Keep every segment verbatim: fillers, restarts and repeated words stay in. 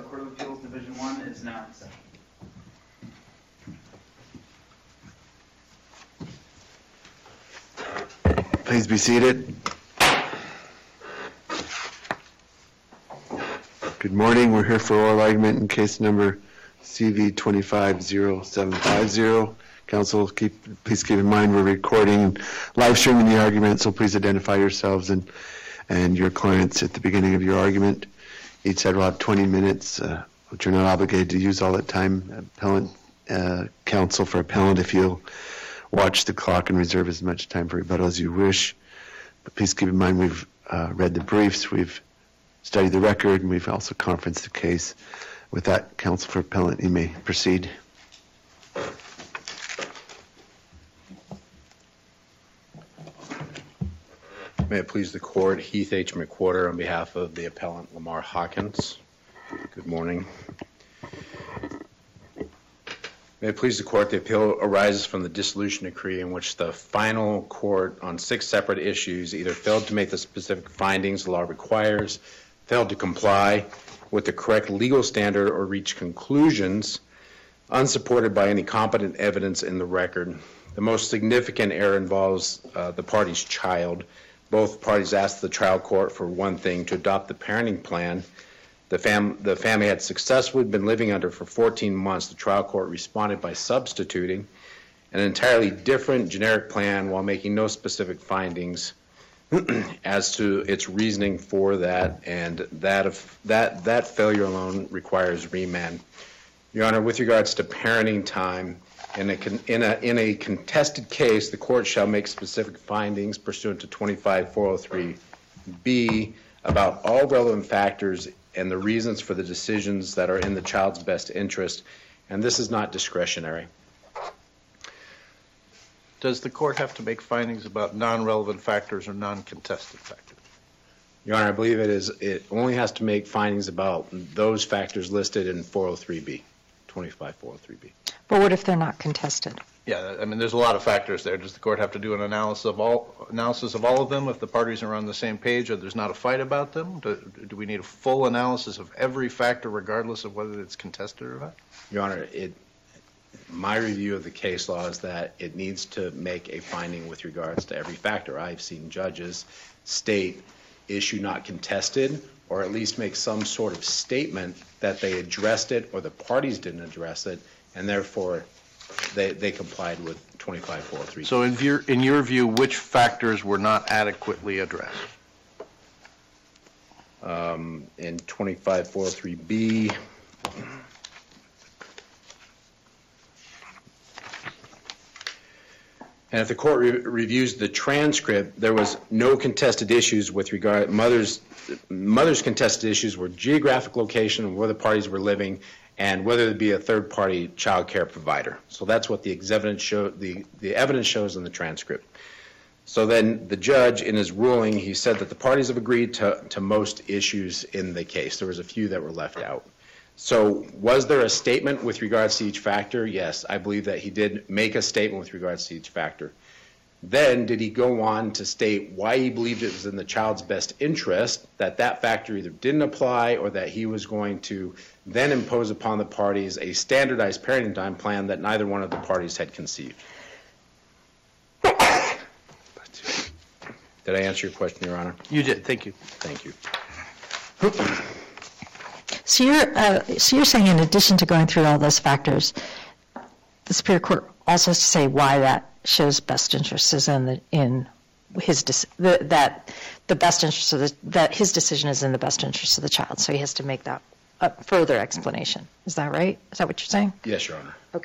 the Court of Appeals Division one is now in session. Please be seated. Good morning. We're here for oral argument in case number C V twenty-five oh seven five oh. Council, keep, please keep in mind we're recording, live streaming the argument, so please identify yourselves and, and your clients at the beginning of your argument. Each side will have twenty minutes, uh, which you're not obligated to use all that time. Appellant, uh, counsel for appellant, if you'll watch the clock and reserve as much time for rebuttal as you wish. But please keep in mind we've uh, read the briefs, we've studied the record, and we've also conferenced the case. With that, counsel for appellant, you may proceed. May it please the court, Heath H. McWhorter on behalf of the appellant Lamar Hawkins. Good morning. May it please the court, the appeal arises from the dissolution decree in which the final court on six separate issues either failed to make the specific findings the law requires, failed to comply with the correct legal standard, or reach conclusions unsupported by any competent evidence in the record. The most significant error involves uh, the party's child. Both parties asked the trial court, for one thing, to adopt the parenting plan the, fam- the family had successfully been living under for fourteen months. The trial court responded by substituting an entirely different generic plan while making no specific findings as to its reasoning for that, and that of that that failure alone requires remand. Your Honor, with regards to parenting time, in a con, in a in a contested case, the court shall make specific findings pursuant to twenty-five four oh three B about all relevant factors and the reasons for the decisions that are in the child's best interest, and this is not discretionary. Does the court have to make findings about non-relevant factors or non-contested factors? Your Honor, I believe it is. It only has to make findings about those factors listed in four oh three B, twenty-five four oh three B. But what if they're not contested? Yeah, I mean, there's a lot of factors there. Does the court have to do an analysis of all analysis of all of them if the parties are on the same page or there's not a fight about them? Do, do we need a full analysis of every factor regardless of whether it's contested or not? Your Honor, it. My review of the case law is that it needs to make a finding with regards to every factor. I've seen judges state issue not contested, or at least make some sort of statement that they addressed it or the parties didn't address it, and therefore they, they complied with twenty-five four oh three. So in your, in your view, which factors were not adequately addressed? Um, in twenty-five four oh three B, and if the court re- reviews the transcript, there was no contested issues with regard, mother's, mother's contested issues were geographic location and where the parties were living and whether there be a third-party child care provider. So that's what the evidence, show, the, the evidence shows in the transcript. So then the judge, in his ruling, he said that the parties have agreed to, to most issues in the case. There was a few that were left out. So was there a statement with regards to each factor? Yes, I believe that he did make a statement with regards to each factor. Then did he go on to state why he believed it was in the child's best interest that that factor either didn't apply or that he was going to then impose upon the parties a standardized parenting time plan that neither one of the parties had conceived? Did I answer your question, Your Honor? You did. Thank you. Thank you. So you're, uh, so you're saying in addition to going through all those factors, the Superior Court also has to say why that shows best interest is in the, in his the, that the best interest of the, that his decision is in the best interest of the child. So he has to make that a further explanation. Is that right? Is that what you're saying? Yes, Your Honor. Okay.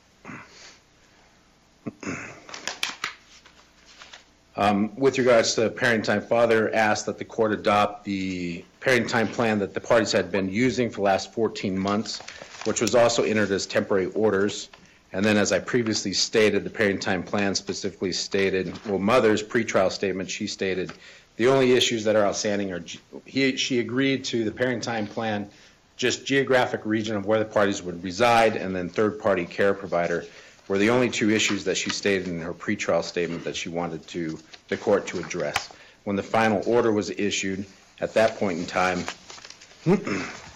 Um, with regards to parenting time, father asked that the court adopt the parenting time plan that the parties had been using for the last fourteen months, which was also entered as temporary orders. And then, as I previously stated, the parenting time plan specifically stated, well, mother's pretrial statement, she stated, the only issues that are outstanding are, he, she agreed to the parenting time plan, just geographic region of where the parties would reside, and then third-party care provider were the only two issues that she stated in her pretrial statement that she wanted to the court to address. When the final order was issued, at that point in time,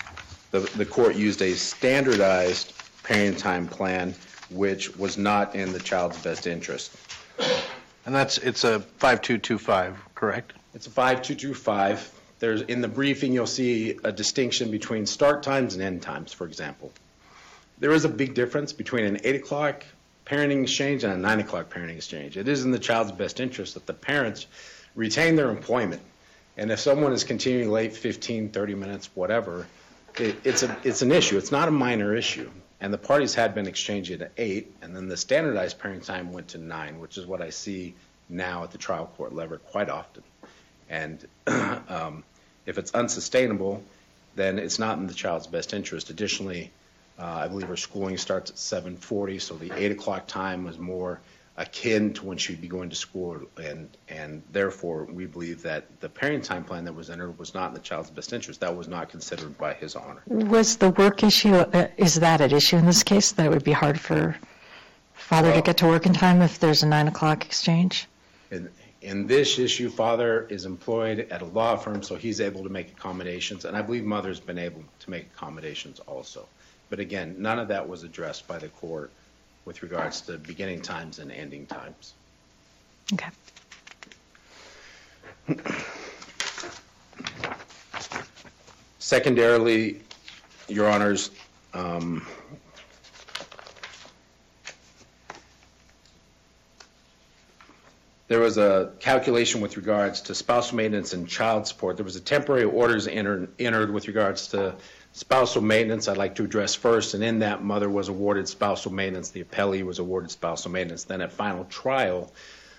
the, the court used a standardized parenting time plan, which was not in the child's best interest. And that's, it's a five two two five, correct? It's a five two two five. There's, in the briefing, you'll see a distinction between start times and end times, for example. There is a big difference between an eight o'clock parenting exchange and a nine o'clock parenting exchange. It is in the child's best interest that the parents retain their employment. And if someone is continuing late fifteen, thirty minutes, whatever, it, it's, a, it's an issue. It's not a minor issue. And the parties had been exchanging at eight, and then the standardized parenting time went to nine, which is what I see now at the trial court level quite often. And um, if it's unsustainable, then it's not in the child's best interest. Additionally, uh, I believe her schooling starts at seven forty, so the eight o'clock time was more akin to when she'd be going to school, and and therefore we believe that the parenting time plan that was entered was not in the child's best interest. That was not considered by His Honor. Was the work issue, uh, is that at issue in this case, that it would be hard for father Well, to get to work in time if there's a nine o'clock exchange? In, in this issue, father is employed at a law firm, so he's able to make accommodations, and I believe mother's been able to make accommodations also. But again, none of that was addressed by the court with regards to beginning times and ending times. Okay. Secondarily, Your Honors, um, there was a calculation with regards to spousal maintenance and child support. There was a temporary orders entered, entered with regards to spousal maintenance I'd like to address first, and in that, mother was awarded spousal maintenance. The appellee was awarded spousal maintenance. Then at final trial,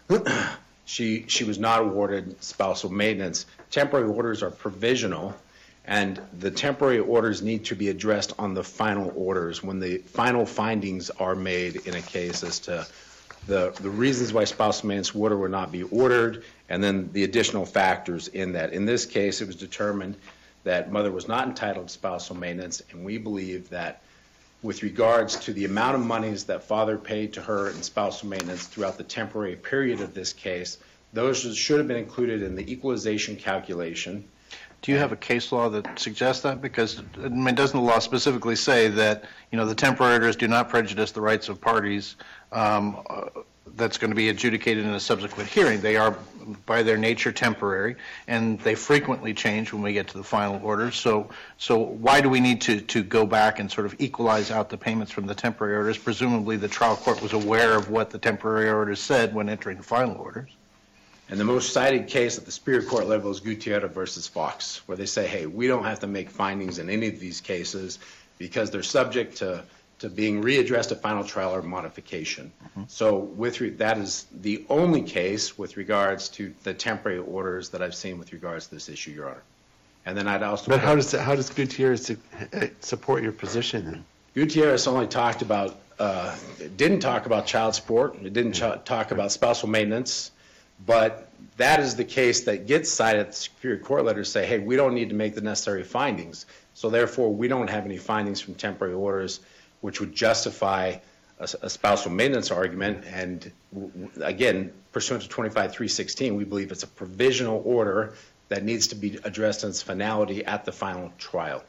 she she was not awarded spousal maintenance. Temporary orders are provisional, and the temporary orders need to be addressed on the final orders when the final findings are made in a case as to the, the reasons why spousal maintenance would or would not be ordered, and then the additional factors in that. In this case, it was determined that mother was not entitled to spousal maintenance, and we believe that with regards to the amount of monies that father paid to her in spousal maintenance throughout the temporary period of this case, those should have been included in the equalization calculation. Do you have a case law that suggests that? Because, I mean, doesn't the law specifically say that, you know, the temporary orders do not prejudice the rights of parties um, uh, that's going to be adjudicated in a subsequent hearing? They are, by their nature, temporary, and they frequently change when we get to the final orders. So, so why do we need to, to go back and sort of equalize out the payments from the temporary orders? Presumably, the trial court was aware of what the temporary orders said when entering the final orders. And the most cited case at the Superior Court level is Gutierrez versus Fox, where they say, hey, we don't have to make findings in any of these cases because they're subject to, to being readdressed at final trial or modification. Mm-hmm. So with re- that is the only case with regards to the temporary orders that I've seen with regards to this issue, Your Honor. And then I'd also... But how does how does Gutierrez su- support your position then? Gutierrez only talked about, uh, it didn't talk about child support. It didn't ch- talk about spousal maintenance. But that is the case that gets cited at the Superior Court letter to say, hey, we don't need to make the necessary findings. So therefore, we don't have any findings from temporary orders which would justify a, a spousal maintenance argument. And w- w- again, pursuant to twenty-five three sixteen, we believe it's a provisional order that needs to be addressed in its finality at the final trial.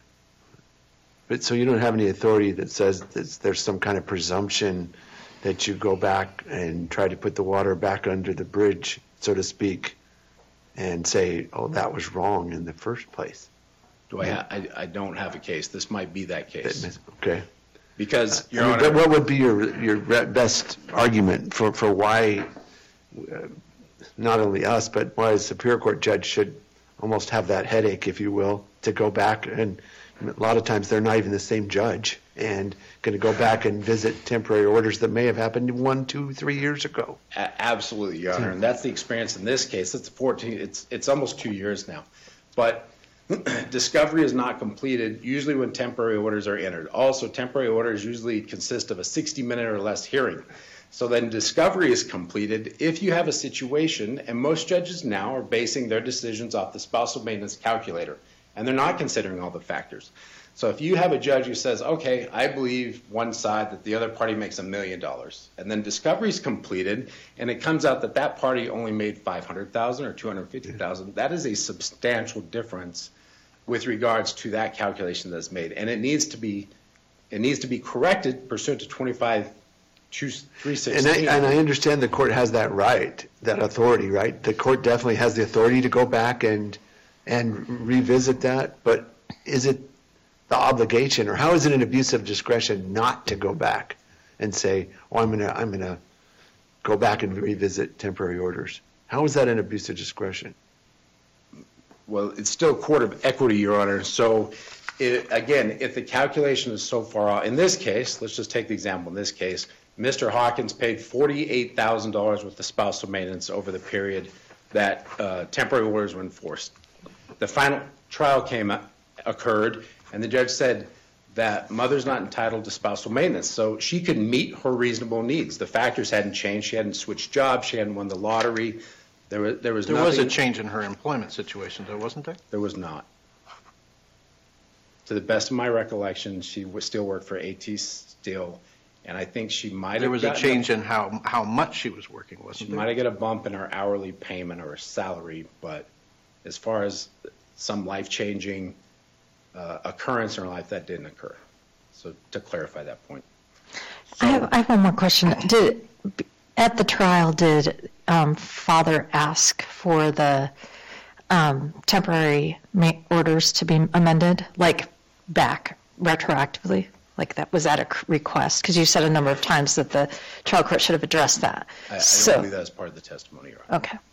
But so you don't have any authority that says that there's some kind of presumption that you go back and try to put the water back under the bridge, so to speak, and say, oh, that was wrong in the first place. Do I, ha- I, I don't have a case. This might be that case. Okay. Because, Your I mean, Honor, but what would be your your best argument for, for why uh, not only us, but why a Superior Court judge should almost have that headache, if you will, to go back, and a lot of times they're not even the same judge, and going to go back and visit temporary orders that may have happened one, two, three years ago. A- absolutely, Your Honor, and that's the experience in this case. It's fourteen. It's it's almost two years now, but discovery is not completed usually when temporary orders are entered. Also, temporary orders usually consist of a sixty minute or less hearing. So then discovery is completed if you have a situation, and most judges now are basing their decisions off the spousal maintenance calculator, and they're not considering all the factors. So if you have a judge who says, okay, I believe one side that the other party makes a million dollars, and then discovery is completed, and it comes out that that party only made five hundred thousand dollars or two hundred fifty thousand dollars, that is a substantial difference with regards to that calculation that's made. And it needs to be, it needs to be corrected pursuant to twenty-five two three And sixteen. I, and I understand the court has that right, that authority, right? The court definitely has the authority to go back and, and revisit that, but is it the obligation, or how is it an abuse of discretion not to go back and say, oh, I'm gonna, I'm gonna go back and revisit temporary orders? How is that an abuse of discretion? Well, it's still a court of equity, Your Honor. So, it, again, if the calculation is so far off, in this case, let's just take the example. In this case, Mister Hawkins paid forty-eight thousand dollars worth of spousal maintenance over the period that uh, temporary orders were enforced. The final trial came occurred, and the judge said that mother's not entitled to spousal maintenance, so she could meet her reasonable needs. The factors hadn't changed. She hadn't switched jobs. She hadn't won the lottery. There was there was There nothing, was a change in her employment situation, though, wasn't there? There was not. To the best of my recollection, she was still worked for AT Steel, and I think she might have There was a gotten change in how, how much she was working, She wasn't there? might have got a bump in her hourly payment or her salary, but as far as some life-changing uh, occurrence in her life, that didn't occur. So to clarify that point. I have, I have one more question. Did, at the trial, did um, father ask for the um, temporary ma- orders to be amended, like back retroactively? Like that, was that a c- request? Because you said a number of times that the trial court should have addressed that. I, I So- don't believe that was part of the testimony, Your Honor. Okay.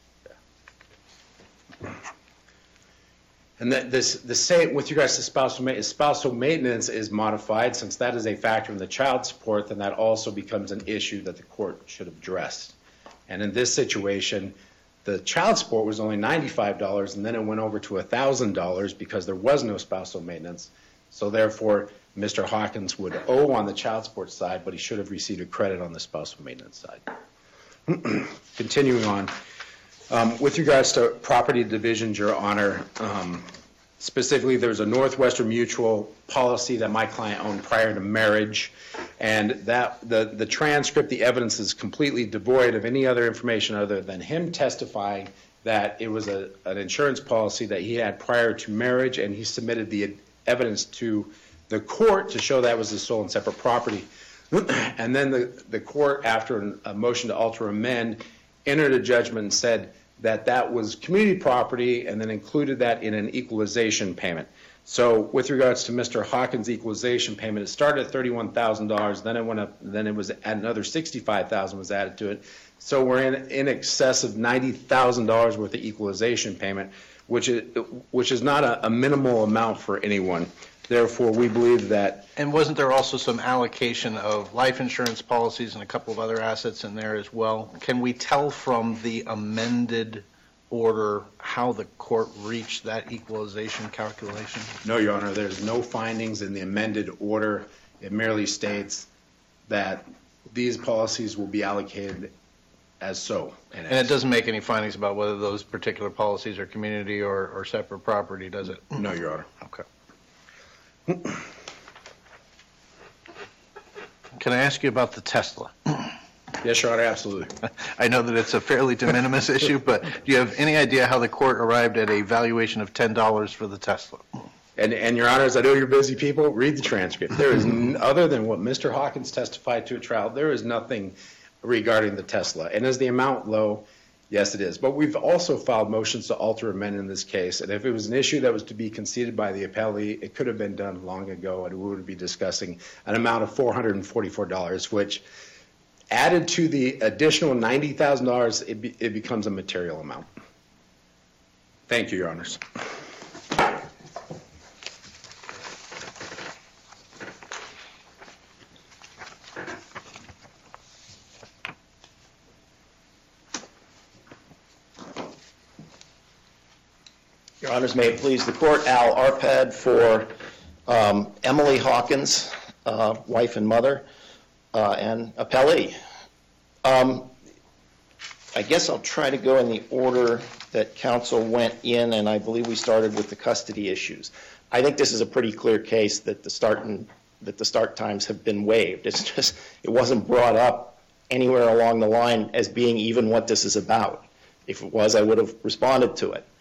And that this, the same, with regards to spousal maintenance, spousal maintenance is modified, since that is a factor in the child support, then that also becomes an issue that the court should have addressed. And in this situation, the child support was only ninety-five dollars, and then it went over to one thousand dollars because there was no spousal maintenance. So therefore, Mister Hawkins would owe on the child support side, but he should have received a credit on the spousal maintenance side. Continuing on. Um, with regards to property divisions, Your Honor, um, specifically, there's a Northwestern Mutual policy that my client owned prior to marriage, and that the, the transcript, the evidence is completely devoid of any other information other than him testifying that it was a, an insurance policy that he had prior to marriage, and he submitted the evidence to the court to show that was his sole and separate property. And then the, the court, after a motion to alter or amend, entered a judgment and said that that was community property, and then included that in an equalization payment. So with regards to Mister Hawkins' equalization payment, it started at thirty-one thousand dollars, then it went up, then it was at another sixty-five thousand dollars was added to it. So we're in, in excess of ninety thousand dollars worth of equalization payment, which is, which is not a, a minimal amount for anyone. Therefore, we believe that. And wasn't there also some allocation of life insurance policies and a couple of other assets in there as well? Can we tell from the amended order how the court reached that equalization calculation? No, Your Honor, there's no findings in the amended order. It merely states that these policies will be allocated as so. And it doesn't make any findings about whether those particular policies are community or, or separate property, does it? No, Your Honor. Okay. Can I ask you about the Tesla? Yes, Your Honor, absolutely. I know that it's a fairly de minimis issue, but do you have any idea how the court arrived at a valuation of ten dollars for the Tesla? And, and Your Honors, I know you're busy people, read the transcript. There is, n- other than what Mister Hawkins testified to at trial, there is nothing regarding the Tesla. And is the amount low? Yes, it is. But we've also filed motions to alter or amend in this case. And if it was an issue that was to be conceded by the appellee, it could have been done long ago, and we would be discussing an amount of four hundred forty-four dollars, which added to the additional ninety thousand dollars, it, be, it becomes a material amount. Thank you, Your Honors. Your Honors, may it please the court, Al Arpad for um, Emily Hawkins, uh, wife and mother, uh, and appellee. Um, I guess I'll try to go in the order that counsel went in, and I believe we started with the custody issues. I think this is a pretty clear case that the start and that the start times have been waived. It's just it wasn't brought up anywhere along the line as being even what this is about. If it was, I would have responded to it.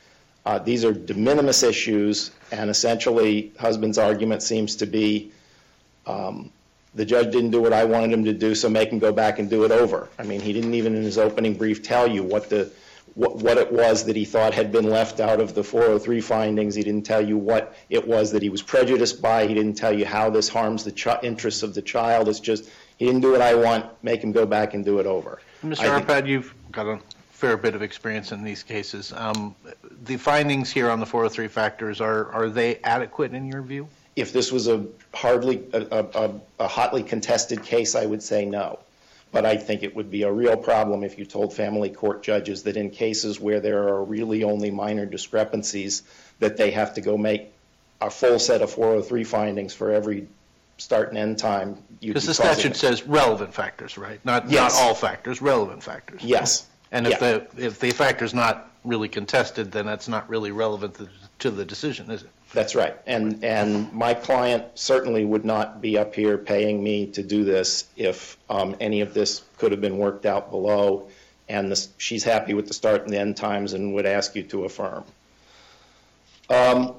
Uh, These are de minimis issues, and essentially, husband's argument seems to be, um, the judge didn't do what I wanted him to do, so make him go back and do it over. I mean, he didn't even in his opening brief tell you what the what, what it was that he thought had been left out of the four oh three findings. He didn't tell you what it was that he was prejudiced by. He didn't tell you how this harms the ch- interests of the child. It's just, he didn't do what I want, make him go back and do it over. Mister I think- Arpad, you've got a fair bit of experience in these cases. Um, the findings here on the four oh three factors, are, are they adequate in your view? If this was a hardly, a, a, a hotly contested case, I would say no. But I think it would be a real problem if you told family court judges that in cases where there are really only minor discrepancies, that they have to go make a full set of four oh three findings for every start and end time. Because the statute says relevant factors, right? Not, Yes. not all factors, relevant factors. Yes. And if Yeah. the, if the factor's not really contested, then that's not really relevant to, to the decision, is it? That's right. And, and my client certainly would not be up here paying me to do this if um, any of this could have been worked out below, and this, she's happy with the start and the end times and would ask you to affirm. Um,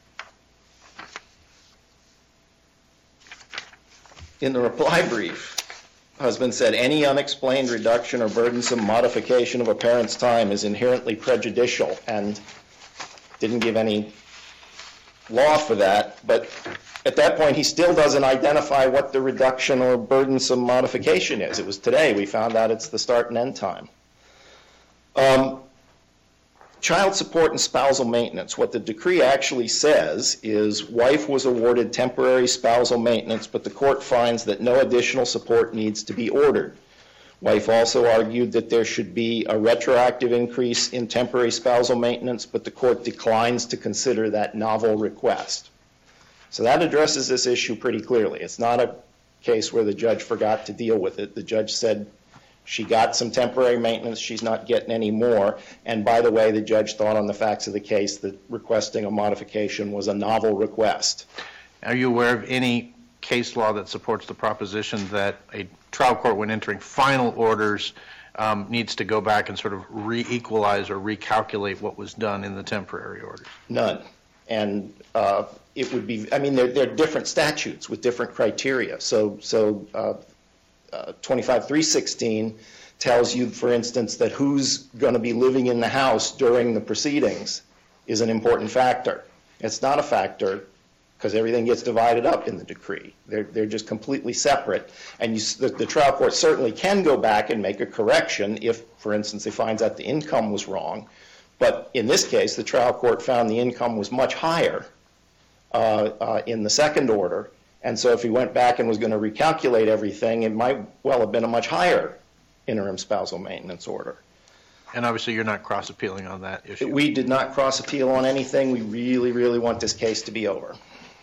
in the reply brief, husband said, any unexplained reduction or burdensome modification of a parent's time is inherently prejudicial, and didn't give any law for that, but at that point he still doesn't identify what the reduction or burdensome modification is. It was today we found out it's the start and end time. Um, child support and spousal maintenance. What the decree actually says is wife was awarded temporary spousal maintenance, but the court finds that no additional support needs to be ordered. Wife also argued that there should be a retroactive increase in temporary spousal maintenance, but the court declines to consider that novel request. So that addresses this issue pretty clearly. It's not a case where the judge forgot to deal with it. The judge said she got some temporary maintenance, she's not getting any more. And by the way, the judge thought on the facts of the case that requesting a modification was a novel request. Are you aware of any case law that supports the proposition that a trial court, when entering final orders, um, needs to go back and sort of re-equalize or recalculate what was done in the temporary orders? None. And uh, it would be, I mean, they're, they're different statutes with different criteria. So, so uh, uh, twenty-five three sixteen tells you, for instance, that who's going to be living in the house during the proceedings is an important factor. It's not a factor because everything gets divided up in the decree. They're, they're just completely separate. And you, the, the trial court certainly can go back and make a correction if, for instance, it finds out the income was wrong. But in this case, the trial court found the income was much higher uh, uh, in the second order. And so if he went back and was going to recalculate everything, it might well have been a much higher interim spousal maintenance order. And obviously you're not cross-appealing on that issue. We did not cross-appeal on anything. We really, really want this case to be over.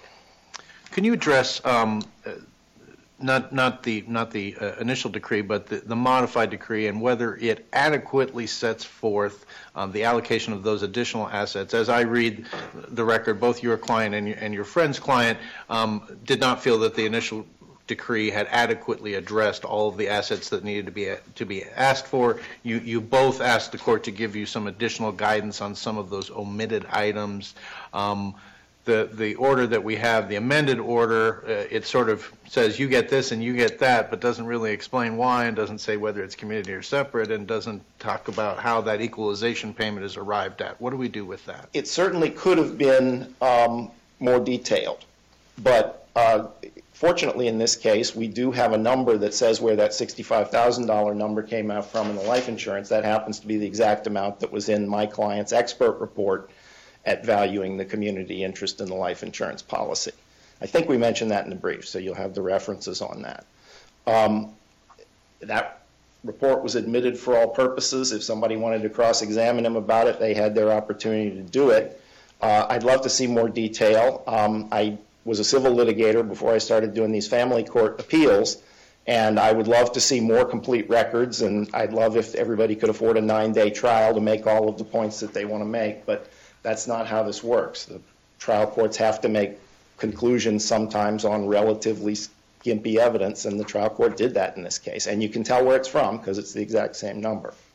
Can you address um, uh, not not the not the uh, initial decree, but the, the modified decree, and whether it adequately sets forth um, the allocation of those additional assets? As I read the record, both your client and your, and your friend's client um, did not feel that the initial decree had adequately addressed all of the assets that needed to be to be asked for. You you both asked the court to give you some additional guidance on some of those omitted items. Um, The, the order that we have, the amended order, uh, it sort of says you get this and you get that, but doesn't really explain why, and doesn't say whether it's community or separate, and doesn't talk about how that equalization payment is arrived at. What do we do with that? It certainly could have been um, more detailed, but uh, fortunately in this case, we do have a number that says where that sixty-five thousand dollars number came out from in the life insurance. That happens to be the exact amount that was in my client's expert report at valuing the community interest in the life insurance policy. I think we mentioned that in the brief, so you'll have the references on that. Um, that report was admitted for all purposes. If somebody wanted to cross-examine him about it, they had their opportunity to do it. Uh, I'd love to see more detail. Um, I was a civil litigator before I started doing these family court appeals, and I would love to see more complete records, and I'd love if everybody could afford a nine-day trial to make all of the points that they want to make, but that's not how this works. The trial courts have to make conclusions sometimes on relatively skimpy evidence, and the trial court did that in this case. And you can tell where it's from because it's the exact same number.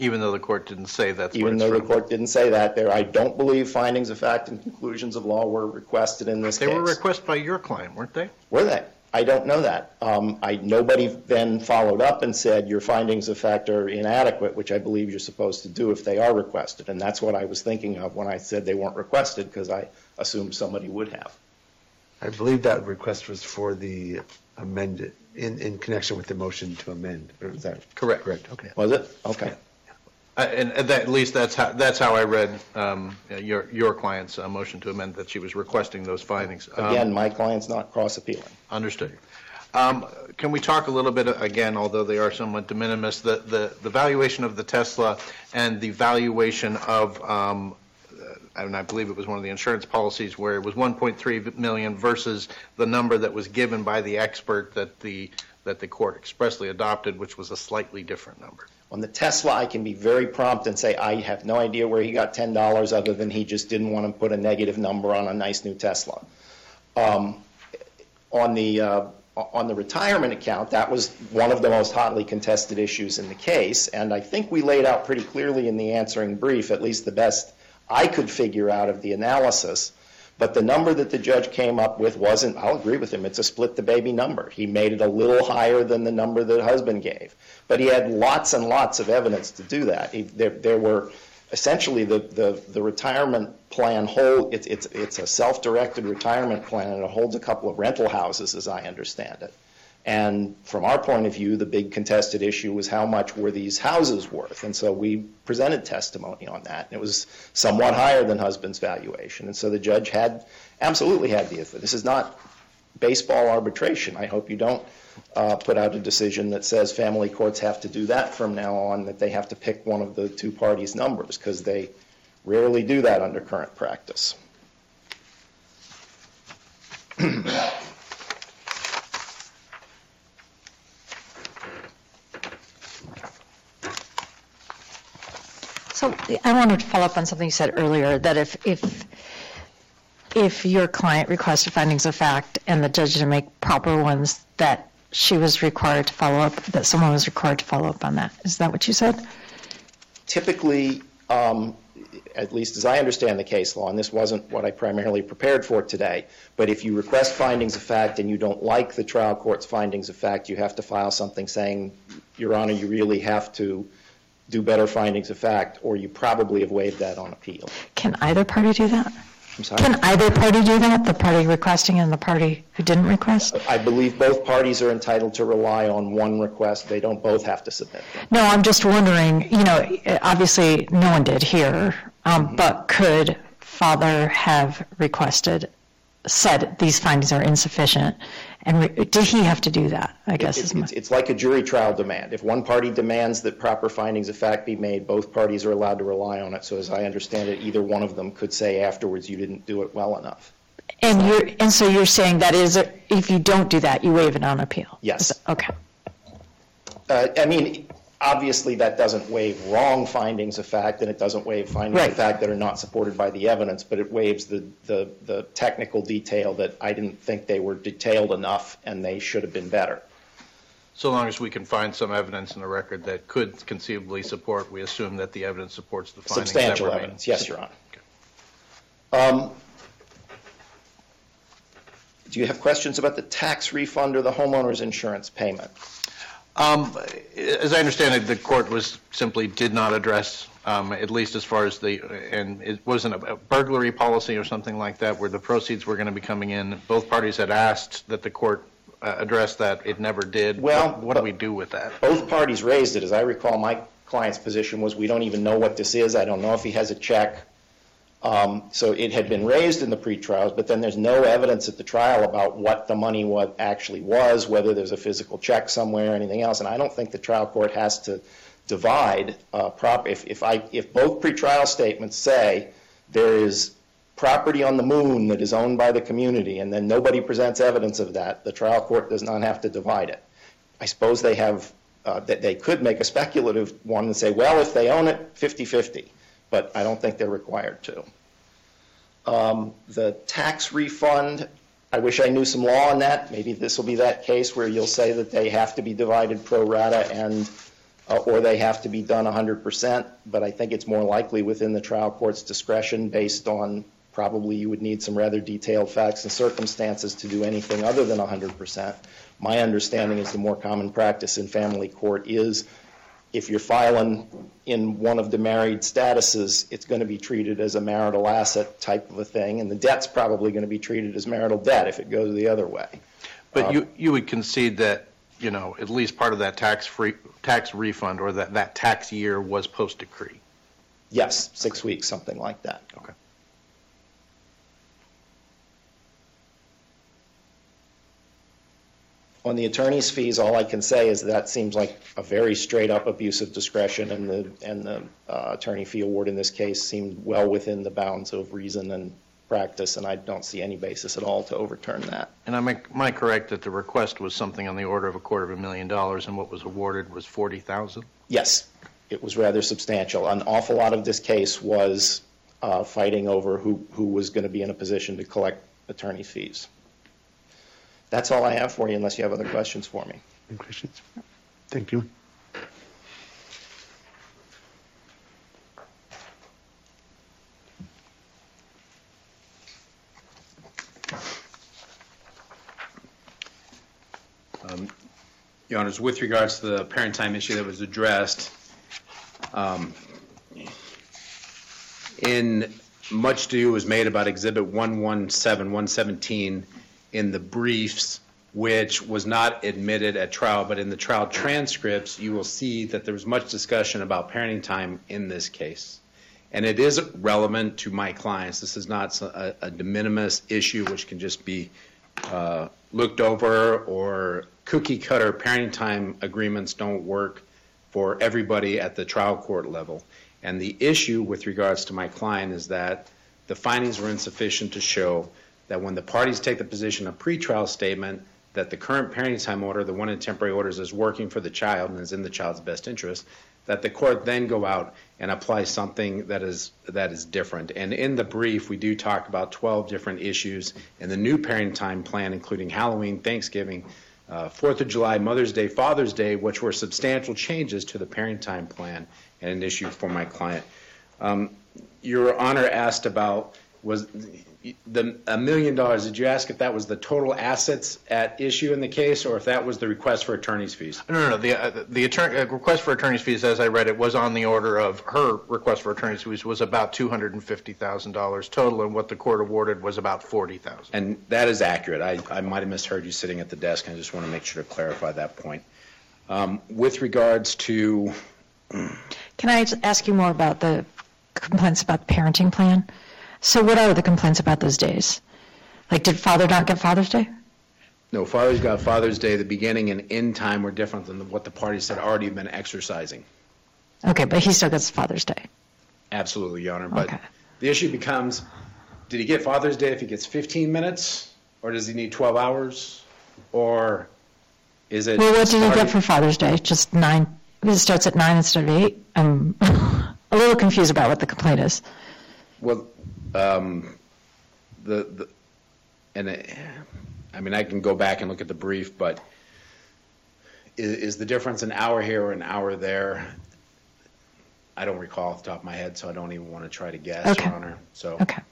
Even though the court didn't say that's what Even it's though the from. court didn't say that, there, I don't believe findings of fact and conclusions of law were requested in this They case. were requested by your client, weren't they? Were they? I don't know that. Um, I, nobody then followed up and said your findings of fact are inadequate, which I believe you're supposed to do if they are requested. And that's what I was thinking of when I said they weren't requested, because I assumed somebody would have. I believe that request was for the amended, in, in connection with the motion to amend. Or is that Correct. correct? Okay. Was it? Okay. Uh, And and that, at least that's how, that's how I read um, your, your client's uh, motion to amend, that she was requesting those findings. Um, Again, my client's not cross-appealing. Understood. Um, Can we talk a little bit, again, although they are somewhat de minimis, the, the, the valuation of the Tesla and the valuation of, um, uh, and I believe it was one of the insurance policies where it was one point three million versus the number that was given by the expert that the, that the court expressly adopted, which was a slightly different number. On the Tesla, I can be very prompt and say, I have no idea where he got ten dollars other than he just didn't want to put a negative number on a nice new Tesla. Um, on the uh, on the retirement account, that was one of the most hotly contested issues in the case, and I think we laid out pretty clearly in the answering brief, at least the best I could figure out of the analysis. But the number that the judge came up with wasn't, I'll agree with him, it's a split the baby number. He made it a little higher than the number that husband gave. But he had lots and lots of evidence to do that. He, there, there were essentially the, the, the retirement plan hold, it's, it's, it's a self-directed retirement plan, and it holds a couple of rental houses, as I understand it. And from our point of view, the big contested issue was how much were these houses worth. And so we presented testimony on that. And it was somewhat higher than husband's valuation. And so the judge had, absolutely had the authority. This is not baseball arbitration. I hope you don't uh, put out a decision that says family courts have to do that from now on, that they have to pick one of the two parties' numbers, because they rarely do that under current practice. So I wanted to follow up on something you said earlier, that if, if, if your client requested findings of fact and the judge didn't make proper ones, that she was required to follow up, that someone was required to follow up on that. Is that what you said? Typically, um, at least as I understand the case law, and this wasn't what I primarily prepared for today, but if you request findings of fact and you don't like the trial court's findings of fact, you have to file something saying, Your Honor, you really have to do better findings of fact, or you probably have waived that on appeal. Can either party do that? I'm sorry? Can either party do that, the party requesting and the party who didn't request? I believe both parties are entitled to rely on one request. They don't both have to submit them. No, I'm just wondering, you know, obviously no one did here, um, but could father have requested, said these findings are insufficient, and re- did he have to do that, I guess It's, is my... it's, it's like a jury trial demand. If one party demands that proper findings of fact be made, both parties are allowed to rely on it. So as I understand it, either one of them could say afterwards, you didn't do it well enough. And you're, and so you're saying that is, a- if you don't do that, you waive it on appeal? Yes. Is that- Okay. Uh, I mean, obviously, that doesn't waive wrong findings of fact, and it doesn't waive findings Right. of fact that are not supported by the evidence, but it waives the, the, the technical detail that I didn't think they were detailed enough, and they should have been better. So long as we can find some evidence in the record that could conceivably support, we assume that the evidence supports the findings that Substantial were made. evidence, yes, Your Honor. Um, do you have questions about the tax refund or the homeowner's insurance payment? Um, As I understand it, the court was simply did not address, um, at least as far as the, and it wasn't a burglary policy or something like that, where the proceeds were going to be coming in. Both parties had asked that the court uh, address that. It never did. Well, What, what do we do with that? Both parties raised it. As I recall, my client's position was, we don't even know what this is. I don't know if he has a check. Um, so it had been raised in the pretrials, but then there's no evidence at the trial about what the money what actually was, whether there's a physical check somewhere, anything else. And I don't think the trial court has to divide uh, prop. If, if I if both pretrial statements say there is property on the moon that is owned by the community, and then nobody presents evidence of that, the trial court does not have to divide it. I suppose they have uh, that they could make a speculative one and say, well, if they own it, fifty-fifty. But I don't think they're required to. Um, the tax refund, I wish I knew some law on that. Maybe this will be that case where you'll say that they have to be divided pro rata and uh, or they have to be done one hundred percent, but I think it's more likely within the trial court's discretion based on probably you would need some rather detailed facts and circumstances to do anything other than one hundred percent. My understanding is the more common practice in family court is if you're filing in one of the married statuses, it's going to be treated as a marital asset type of a thing, and the debt's probably going to be treated as marital debt if it goes the other way. But Uh, you, you would concede that, you know, at least part of that tax-free, tax refund or that, that tax year was post-decree? Yes, six weeks, something like that. Okay. On the attorney's fees, all I can say is that seems like a very straight-up abuse of discretion, and the and the uh, attorney fee award in this case seemed well within the bounds of reason and practice, and I don't see any basis at all to overturn that. And am I, am I correct that the request was something on the order of a quarter of a million dollars, and what was awarded was forty thousand dollars? Yes, it was rather substantial. An awful lot of this case was uh, fighting over who, who was going to be in a position to collect attorney fees. That's all I have for you, unless you have other questions for me. Any questions? Thank you. Um, Your Honors, with regards to the parent time issue that was addressed, um, in much ado was made about Exhibit one seventeen, one seventeen in the briefs, which was not admitted at trial, but in the trial transcripts, you will see that there was much discussion about parenting time in this case. And it is relevant to my clients. This is not a, a de minimis issue which can just be uh, looked over, or cookie cutter parenting time agreements don't work for everybody at the trial court level. And the issue with regards to my client is that the findings were insufficient to show that when the parties take the position of pretrial statement that the current parenting time order, the one in temporary orders, is working for the child and is in the child's best interest, that the court then go out and apply something that is that is different. And in the brief, we do talk about twelve different issues in the new parenting time plan, including Halloween, Thanksgiving, uh, Fourth of July, Mother's Day, Father's Day, which were substantial changes to the parenting time plan and an issue for my client. Um, Your Honor asked about was the a million dollars. Did you ask if that was the total assets at issue in the case, or if that was the request for attorney's fees? No, no, no. The, uh, the attorney, uh, request for attorney's fees, as I read it, was on the order of her request for attorney's fees was about two hundred fifty thousand dollars total, and what the court awarded was about forty thousand dollars. And that is accurate. I, I might have misheard you sitting at the desk, and I just want to make sure to clarify that point. Um, with regards to... Can I just ask you more about the complaints about the parenting plan? So what are the complaints about those days? Like, did father not get Father's Day? No, Father's got Father's Day. The beginning and end time were different than what the parties had already been exercising. Okay, but he still gets Father's Day. Absolutely, Your Honor. But Okay. the issue becomes, did he get Father's Day if he gets fifteen minutes, or does he need twelve hours, or is it... Well, what did he starting- get for Father's Day? Just nine? It starts at nine instead of eight? I'm a little confused about what the complaint is. Well, um, the, the, and it, I mean, I can go back and look at the brief, but is, is the difference an hour here or an hour there? I don't recall off the top of my head, so I don't even want to try to guess, Okay. Your Honor. So, Okay.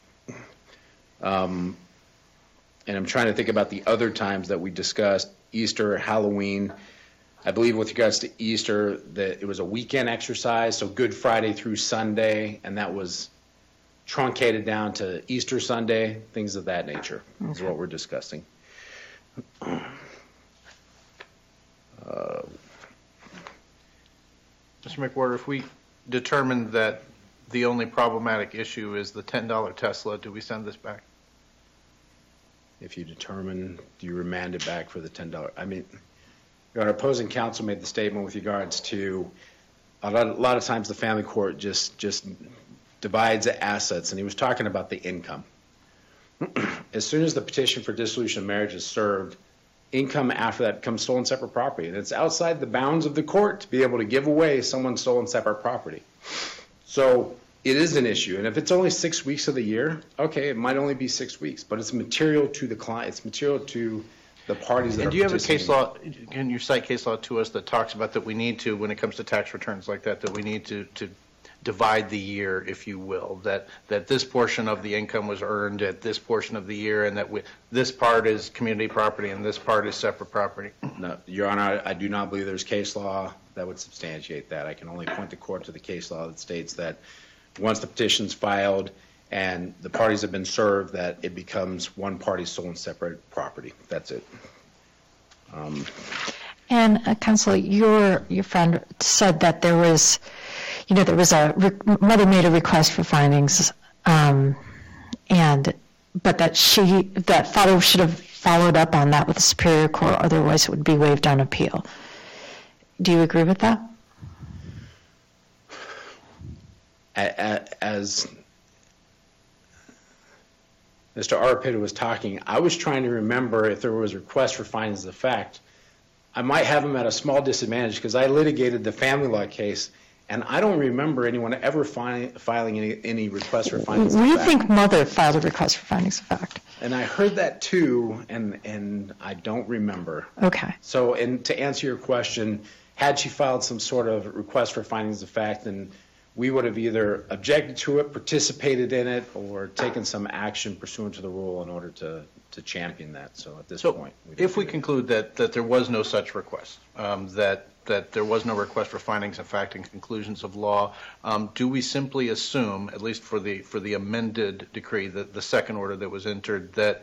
um, and I'm trying to think about the other times that we discussed, Easter, Halloween. I believe with regards to Easter, that it was a weekend exercise, so Good Friday through Sunday, and that was truncated down to Easter Sunday, things of that nature is what we're discussing. Uh, Mister McWhorter, if we determined that the only problematic issue is the ten dollar Tesla, do we send this back? If you determine, do you remand it back for the ten dollars? I mean, Your Honor, opposing counsel made the statement with regards to a lot, a lot of times the family court just just divides the assets, and he was talking about the income. As soon as the petition for dissolution of marriage is served, income after that becomes stolen separate property, and it's outside the bounds of the court to be able to give away someone's stolen separate property. So it is an issue, and if it's only six weeks of the year, okay, it might only be six weeks, but it's material to the client, it's material to the parties that And are do you have a case participating- law, can you cite case law to us that talks about that we need to, when it comes to tax returns like that, that we need to, to divide the year, if you will, that, that this portion of the income was earned at this portion of the year, and that we, this part is community property and this part is separate property? No, Your Honor, I I do not believe there's case law that would substantiate that. I can only point the court to the case law that states that once the petition's filed and the parties have been served, that it becomes one party's sole and separate property. That's it. Um, And uh, Counsel, your your friend said that there was, you know, there was a re- mother made a request for findings, um, and but that she that father should have followed up on that with the Superior Court, otherwise it would be waived on appeal. Do you agree with that? a- a- As Mister Arpita was talking, I was trying to remember if there was a request for findings of fact. I might have him at a small disadvantage because I litigated the family law case, and I don't remember anyone ever fi- filing any, any request for findings of We fact. think mother filed a request for findings of fact. And I heard that too, and, and I don't remember. Okay. So, and to answer your question, had she filed some sort of request for findings of fact, then we would have either objected to it, participated in it, or taken some action pursuant to the rule in order to, to champion that. So at this So point. didn't if we do it. conclude that, that there was no such request, um, that, that there was no request for findings of fact and conclusions of law, um, do we simply assume, at least for the, for the amended decree, the, the second order that was entered, that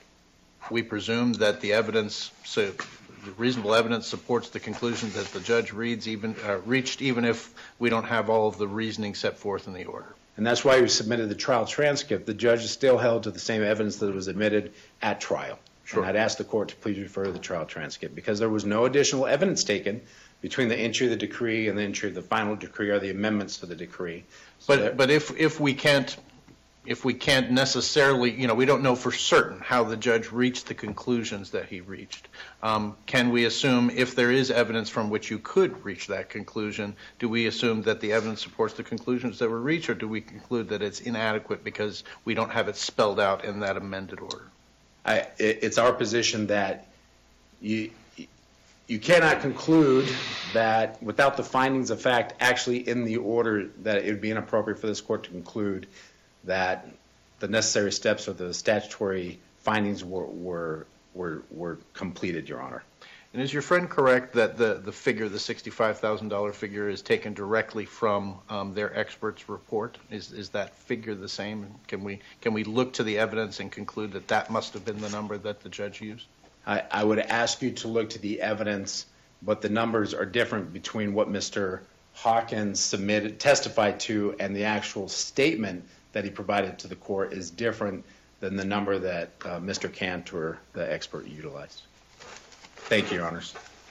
we presume that the evidence, so the reasonable evidence supports the conclusion that the judge reads even, uh, reached, even if we don't have all of the reasoning set forth in the order? And that's why we submitted the trial transcript. The judge is still held to the same evidence that was admitted at trial. Sure. And I'd ask the court to please refer to the trial transcript because there was no additional evidence taken between the entry of the decree and the entry of the final decree or the amendments to the decree. So that- But, but if, if we can't, if we can't necessarily, you know, we don't know for certain how the judge reached the conclusions that he reached, um, can we assume if there is evidence from which you could reach that conclusion, do we assume that the evidence supports the conclusions that were reached, or do we conclude that it's inadequate because we don't have it spelled out in that amended order? I, it, it's our position that you, you cannot conclude that without the findings of fact actually in the order that it would be inappropriate for this court to conclude that the necessary steps or the statutory findings were, were, were, were completed, Your Honor. And is your friend correct that the, the figure, the sixty-five thousand dollars figure, is taken directly from um, their expert's report? Is, is that figure the same? Can we, can we look to the evidence and conclude that that must have been the number that the judge used? I, I would ask you to look to the evidence, but the numbers are different between what Mister Hawkins submitted, testified to, and the actual statement that he provided to the court is different than the number that uh, Mister Cantor, the expert, utilized. Thank you, Your Honors.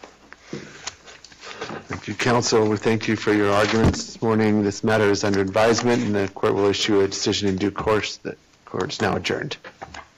Thank you, counsel. We thank you for your arguments this morning. This matter is under advisement, and the court will issue a decision in due course. The court is now adjourned.